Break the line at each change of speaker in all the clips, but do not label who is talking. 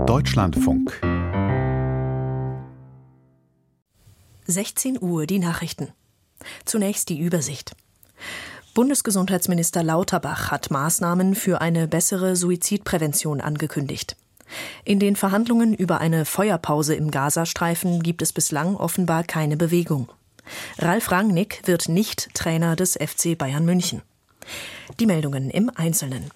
Deutschlandfunk.
16 Uhr die Nachrichten. Zunächst die Übersicht. Bundesgesundheitsminister Lauterbach hat Maßnahmen für eine bessere Suizidprävention angekündigt. In den Verhandlungen über eine Feuerpause im Gazastreifen gibt es bislang offenbar keine Bewegung. Ralf Rangnick wird nicht Trainer des FC Bayern München. Die Meldungen im Einzelnen.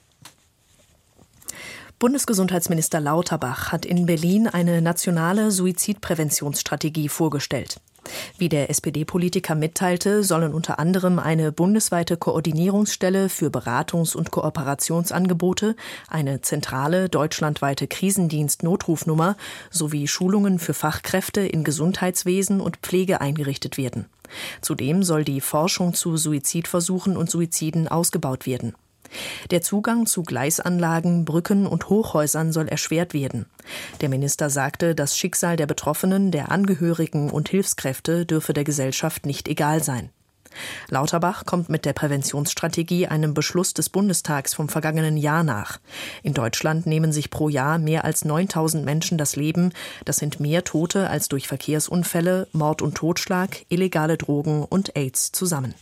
Bundesgesundheitsminister Lauterbach hat in Berlin eine nationale Suizidpräventionsstrategie vorgestellt. Wie der SPD-Politiker mitteilte, sollen unter anderem eine bundesweite Koordinierungsstelle für Beratungs- und Kooperationsangebote, eine zentrale deutschlandweite Krisendienst-Notrufnummer sowie Schulungen für Fachkräfte in Gesundheitswesen und Pflege eingerichtet werden. Zudem soll die Forschung zu Suizidversuchen und Suiziden ausgebaut werden. Der Zugang zu Gleisanlagen, Brücken und Hochhäusern soll erschwert werden. Der Minister sagte, das Schicksal der Betroffenen, der Angehörigen und Hilfskräfte dürfe der Gesellschaft nicht egal sein. Lauterbach kommt mit der Präventionsstrategie einem Beschluss des Bundestags vom vergangenen Jahr nach. In Deutschland nehmen sich pro Jahr mehr als 9.000 Menschen das Leben. Das sind mehr Tote als durch Verkehrsunfälle, Mord und Totschlag, illegale Drogen und AIDS zusammen.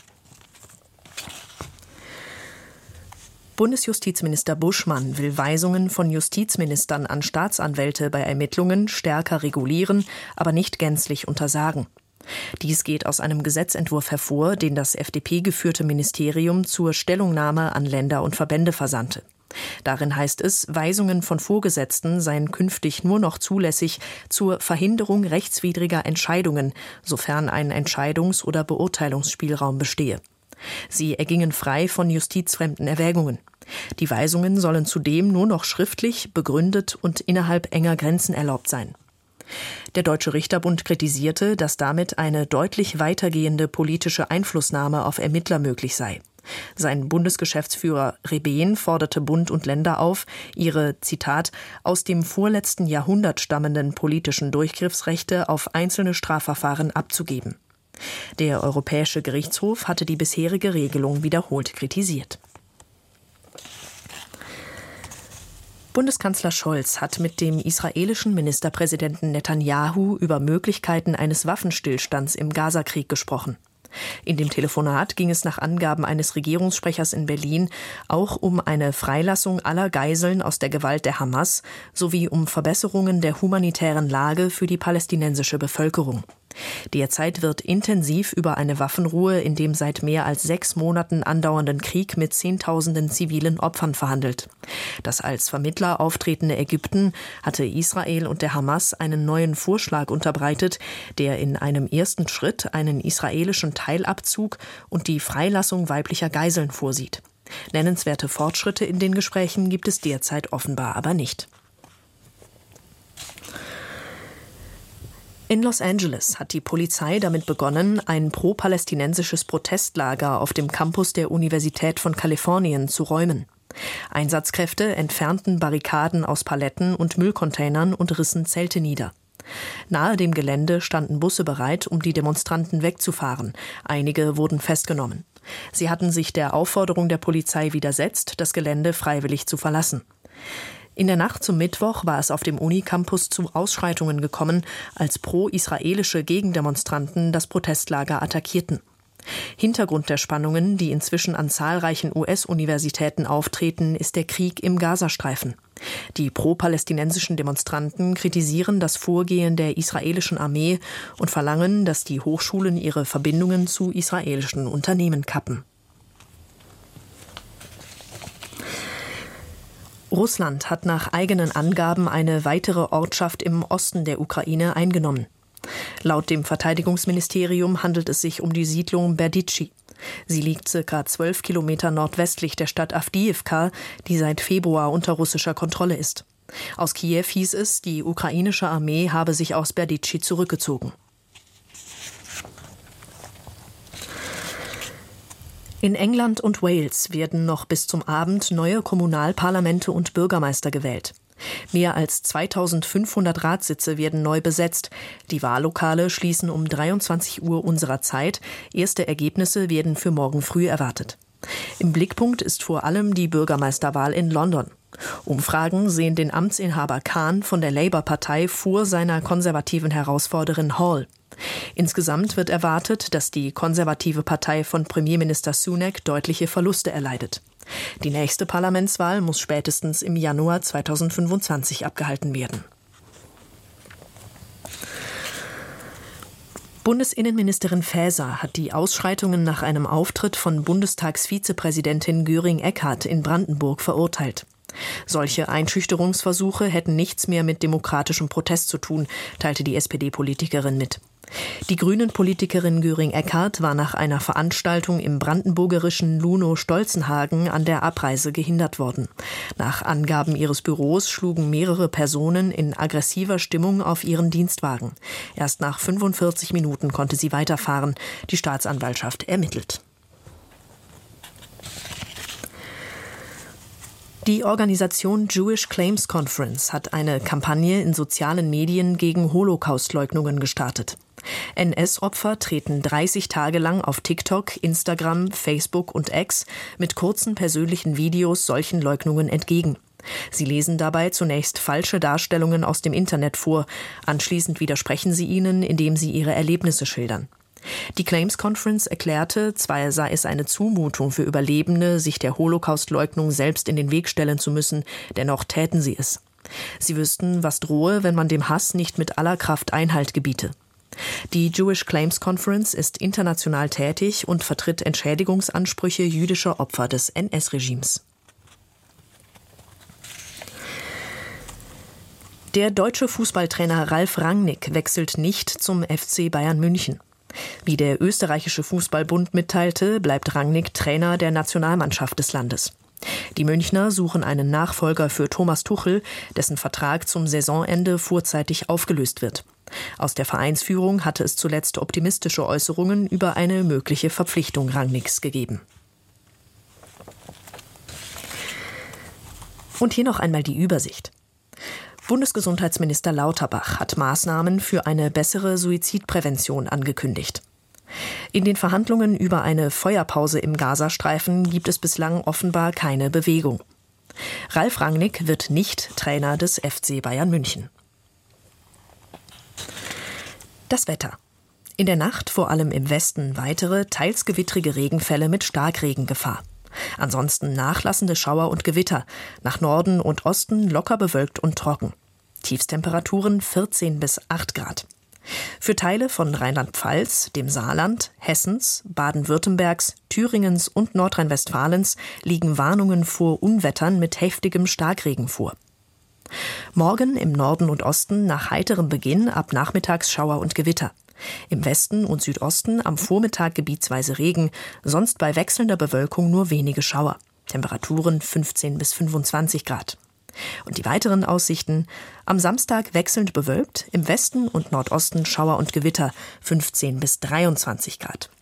Bundesjustizminister Buschmann will Weisungen von Justizministern an Staatsanwälte bei Ermittlungen stärker regulieren, aber nicht gänzlich untersagen. Dies geht aus einem Gesetzentwurf hervor, den das FDP-geführte Ministerium zur Stellungnahme an Länder und Verbände versandte. Darin heißt es, Weisungen von Vorgesetzten seien künftig nur noch zulässig zur Verhinderung rechtswidriger Entscheidungen, sofern ein Entscheidungs- oder Beurteilungsspielraum bestehe. Sie ergingen frei von justizfremden Erwägungen. Die Weisungen sollen zudem nur noch schriftlich, begründet und innerhalb enger Grenzen erlaubt sein. Der Deutsche Richterbund kritisierte, dass damit eine deutlich weitergehende politische Einflussnahme auf Ermittler möglich sei. Sein Bundesgeschäftsführer Rebehn forderte Bund und Länder auf, ihre, Zitat, aus dem vorletzten Jahrhundert stammenden politischen Durchgriffsrechte auf einzelne Strafverfahren abzugeben. Der Europäische Gerichtshof hatte die bisherige Regelung wiederholt kritisiert. Bundeskanzler Scholz hat mit dem israelischen Ministerpräsidenten Netanyahu über Möglichkeiten eines Waffenstillstands im Gazakrieg gesprochen. In dem Telefonat ging es nach Angaben eines Regierungssprechers in Berlin auch um eine Freilassung aller Geiseln aus der Gewalt der Hamas sowie um Verbesserungen der humanitären Lage für die palästinensische Bevölkerung. Derzeit wird intensiv über eine Waffenruhe in dem seit mehr als 6 Monaten andauernden Krieg mit Zehntausenden zivilen Opfern verhandelt. Das als Vermittler auftretende Ägypten hatte Israel und der Hamas einen neuen Vorschlag unterbreitet, der in einem ersten Schritt einen israelischen Teilabzug und die Freilassung weiblicher Geiseln vorsieht. Nennenswerte Fortschritte in den Gesprächen gibt es derzeit offenbar aber nicht. In Los Angeles hat die Polizei damit begonnen, ein pro-palästinensisches Protestlager auf dem Campus der Universität von Kalifornien zu räumen. Einsatzkräfte entfernten Barrikaden aus Paletten und Müllcontainern und rissen Zelte nieder. Nahe dem Gelände standen Busse bereit, um die Demonstranten wegzufahren. Einige wurden festgenommen. Sie hatten sich der Aufforderung der Polizei widersetzt, das Gelände freiwillig zu verlassen. In der Nacht zum Mittwoch war es auf dem Unicampus zu Ausschreitungen gekommen, als pro-israelische Gegendemonstranten das Protestlager attackierten. Hintergrund der Spannungen, die inzwischen an zahlreichen US-Universitäten auftreten, ist der Krieg im Gazastreifen. Die pro-palästinensischen Demonstranten kritisieren das Vorgehen der israelischen Armee und verlangen, dass die Hochschulen ihre Verbindungen zu israelischen Unternehmen kappen. Russland hat nach eigenen Angaben eine weitere Ortschaft im Osten der Ukraine eingenommen. Laut dem Verteidigungsministerium handelt es sich um die Siedlung Berdytschi. Sie liegt ca. 12 Kilometer nordwestlich der Stadt Awdijiwka, die seit Februar unter russischer Kontrolle ist. Aus Kiew hieß es, die ukrainische Armee habe sich aus Berdytschi zurückgezogen. In England und Wales werden noch bis zum Abend neue Kommunalparlamente und Bürgermeister gewählt. Mehr als 2500 Ratssitze werden neu besetzt. Die Wahllokale schließen um 23 Uhr unserer Zeit. Erste Ergebnisse werden für morgen früh erwartet. Im Blickpunkt ist vor allem die Bürgermeisterwahl in London. Umfragen sehen den Amtsinhaber Khan von der Labour-Partei vor seiner konservativen Herausforderin Hall. Insgesamt wird erwartet, dass die konservative Partei von Premierminister Sunak deutliche Verluste erleidet. Die nächste Parlamentswahl muss spätestens im Januar 2025 abgehalten werden. Bundesinnenministerin Faeser hat die Ausschreitungen nach einem Auftritt von Bundestagsvizepräsidentin Göring-Eckardt in Brandenburg verurteilt. Solche Einschüchterungsversuche hätten nichts mehr mit demokratischem Protest zu tun, teilte die SPD-Politikerin mit. Die Grünen-Politikerin Göring-Eckardt war nach einer Veranstaltung im brandenburgerischen Lunow-Stolzenhagen an der Abreise gehindert worden. Nach Angaben ihres Büros schlugen mehrere Personen in aggressiver Stimmung auf ihren Dienstwagen. Erst nach 45 Minuten konnte sie weiterfahren. Die Staatsanwaltschaft ermittelt. Die Organisation Jewish Claims Conference hat eine Kampagne in sozialen Medien gegen Holocaustleugnungen gestartet. NS-Opfer treten 30 Tage lang auf TikTok, Instagram, Facebook und X mit kurzen persönlichen Videos solchen Leugnungen entgegen. Sie lesen dabei zunächst falsche Darstellungen aus dem Internet vor, anschließend widersprechen sie ihnen, indem sie ihre Erlebnisse schildern. Die Claims Conference erklärte, zwar sei es eine Zumutung für Überlebende, sich der Holocaustleugnung selbst in den Weg stellen zu müssen, dennoch täten sie es. Sie wüssten, was drohe, wenn man dem Hass nicht mit aller Kraft Einhalt gebiete. Die Jewish Claims Conference ist international tätig und vertritt Entschädigungsansprüche jüdischer Opfer des NS-Regimes. Der deutsche Fußballtrainer Ralf Rangnick wechselt nicht zum FC Bayern München. Wie der österreichische Fußballbund mitteilte, bleibt Rangnick Trainer der Nationalmannschaft des Landes. Die Münchner suchen einen Nachfolger für Thomas Tuchel, dessen Vertrag zum Saisonende vorzeitig aufgelöst wird. Aus der Vereinsführung hatte es zuletzt optimistische Äußerungen über eine mögliche Verpflichtung Rangnicks gegeben. Und hier noch einmal die Übersicht. Bundesgesundheitsminister Lauterbach hat Maßnahmen für eine bessere Suizidprävention angekündigt. In den Verhandlungen über eine Feuerpause im Gazastreifen gibt es bislang offenbar keine Bewegung. Ralf Rangnick wird nicht Trainer des FC Bayern München. Das Wetter. In der Nacht vor allem im Westen weitere, teils gewittrige Regenfälle mit Starkregengefahr. Ansonsten nachlassende Schauer und Gewitter, nach Norden und Osten locker bewölkt und trocken. Tiefstemperaturen 14 bis 8 Grad. Für Teile von Rheinland-Pfalz, dem Saarland, Hessens, Baden-Württembergs, Thüringens und Nordrhein-Westfalens liegen Warnungen vor Unwettern mit heftigem Starkregen vor. Morgen im Norden und Osten nach heiterem Beginn ab nachmittags Schauer und Gewitter. Im Westen und Südosten am Vormittag gebietsweise Regen, sonst bei wechselnder Bewölkung nur wenige Schauer. Temperaturen 15 bis 25 Grad. Und die weiteren Aussichten: am Samstag wechselnd bewölkt, im Westen und Nordosten Schauer und Gewitter 15 bis 23 Grad.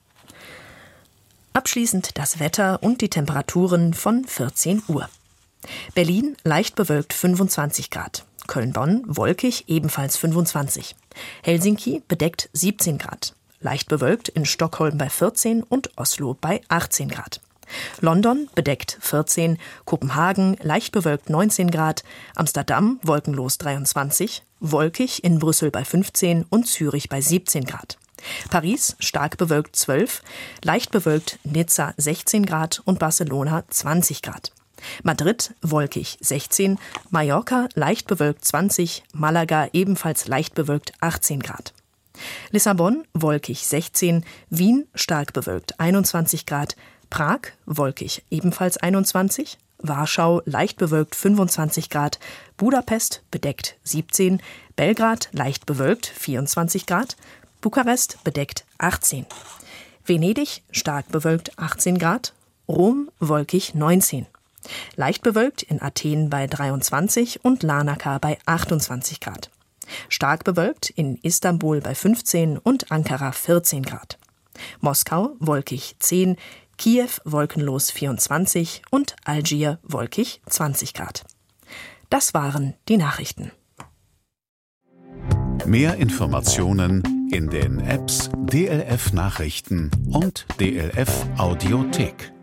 Abschließend das Wetter und die Temperaturen von 14 Uhr. Berlin leicht bewölkt 25 Grad. Köln-Bonn wolkig ebenfalls 25. Helsinki bedeckt 17 Grad. Leicht bewölkt in Stockholm bei 14 und Oslo bei 18 Grad. London bedeckt 14, Kopenhagen leicht bewölkt 19 Grad, Amsterdam wolkenlos 23, wolkig in Brüssel bei 15 und Zürich bei 17 Grad. Paris stark bewölkt 12, leicht bewölkt Nizza 16 Grad und Barcelona 20 Grad. Madrid wolkig 16, Mallorca leicht bewölkt 20, Malaga ebenfalls leicht bewölkt 18 Grad. Lissabon wolkig 16, Wien stark bewölkt 21 Grad, Prag wolkig ebenfalls 21, Warschau leicht bewölkt 25 Grad, Budapest bedeckt 17, Belgrad leicht bewölkt 24 Grad, Bukarest bedeckt 18, Venedig stark bewölkt 18 Grad, Rom wolkig 19. Leicht bewölkt in Athen bei 23 und Larnaca bei 28 Grad. Stark bewölkt in Istanbul bei 15 und Ankara 14 Grad. Moskau wolkig 10, Kiew wolkenlos 24 und Algier wolkig 20 Grad. Das waren die Nachrichten.
Mehr Informationen in den Apps DLF Nachrichten und DLF Audiothek.